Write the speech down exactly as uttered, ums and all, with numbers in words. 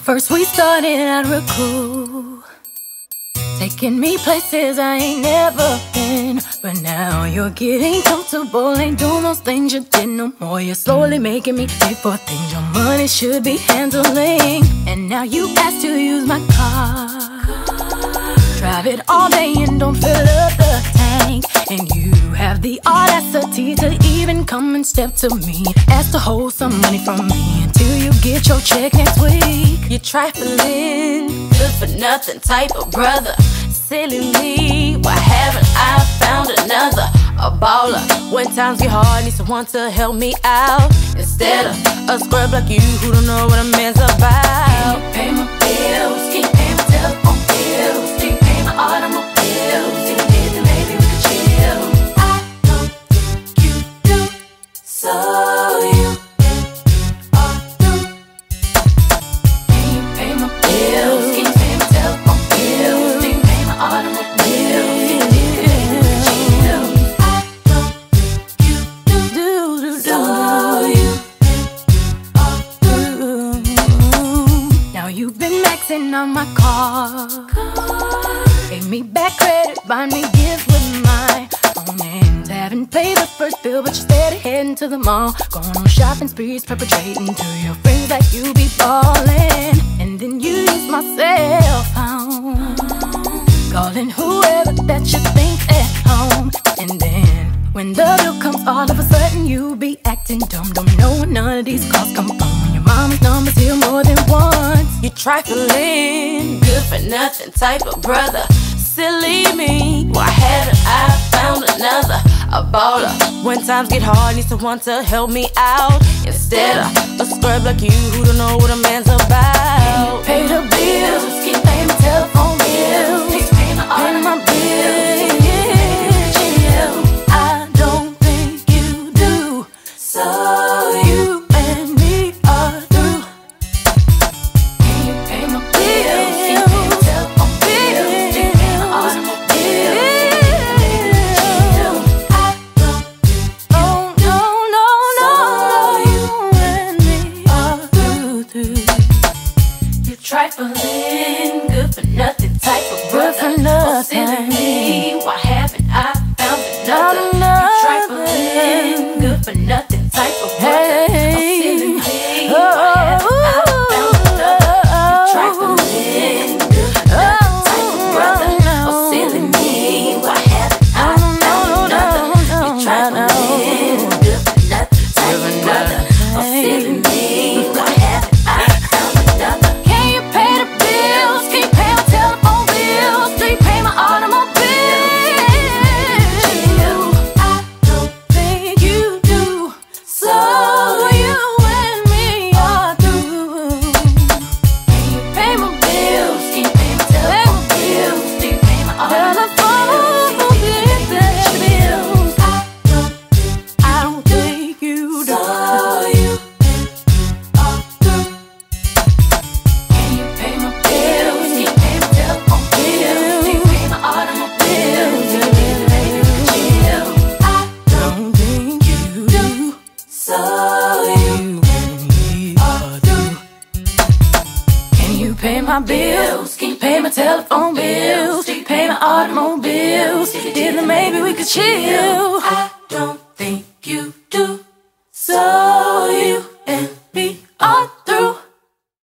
First we started out real cool, taking me places I ain't never been. But now you're getting comfortable, ain't doing those things you did no more. You're slowly making me pay for things your money should be handling. And now you ask to use my car, drive it all day and don't fill up the tank. And you have the audacity to even come and step to me, ask to hold some money from me until you get your check next week. You're trifling, good for nothing type of brother. Silly me, why haven't I found another? A baller, when times get hard, need someone to help me out, instead of a scrub like you who don't know what a man's about. Can you pay my bills? Can you pay my telephone bills? Can you pay my automobiles? If you did, then maybe we could chill. I don't think you do, so you are through. Can you pay my bills? Can you pay my telephone bills? Can you pay my automobiles? If you did, then maybe we could chill. I don't think you do, so you are through. Now you've been maxing on my car, gave me back credit, buy me gifts with my own hands. Haven't paid the first bill, but you're steady heading to the mall, going on shopping sprees, perpetrating to your friends that you be ballin'. And then you use my cell phone, calling whoever that you think at home. And then when the bill comes, all of a sudden you be acting dumb. Don't know where none of these calls come from, when your mama's number's here more than once. You're trifling, good for nothing type of brother. Silly me, why haven't I found another? A baller, when times get hard, need someone to help me out, instead of a scrub like you who don't know what a man's about. Can you pay the bills? Can you pay my telephone bills? Can you pay my automobiles? I don't think you do, so you and me are through. Can you pay my bills? Can you pay my telephone bills? Can you pay my automobiles? I don't think you do, so you and me are through, through. You're trifling, good for nothing type of brother. Good for nothing. Silly me, why haven't I found another? You're trifling, good for nothing type of brother. Hey. Silly me, why haven't I found another? You're trifling, good for nothing type of brother. Oh, silly me, why haven't I found another? You're trifling, good for nothing type of brother. Oh, silly me, why haven't I found another? Can you pay the bills? Can you pay my telephone bills? Do you pay my automobile? I don't think you do, so you and me are through. Can you pay my bills? Can you pay my telephone bills? Do you pay my automobiles? I don't, I don't think you do, so you are through. Can you pay my bills? Can you pay my telephone bills? Do you pay my automobiles? If you did, maybe we could chill. I don't think you do, so you and me are through. Can you pay my bills? Can you pay my telephone bills? Do you pay my automobiles? If you did, then maybe we could chill. I don't think you do, so